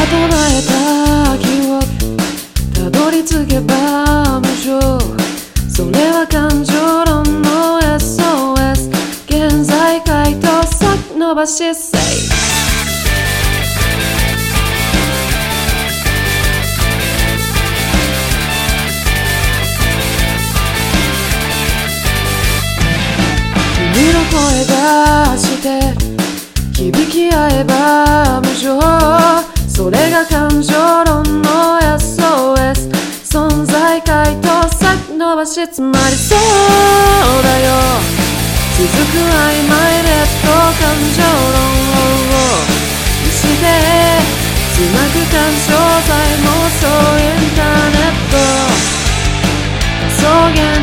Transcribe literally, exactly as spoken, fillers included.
唱えた記憶たどり着けば無常それは感情論の エスオーエス 現在回答先延ばし Say君の声がして響き合えば無常それが感情論の エスオーエス 存在回答先延ばしつまりそうだよ続く曖昧レッド感情論をにしてつなぐ干渉剤妄想インターネット仮想現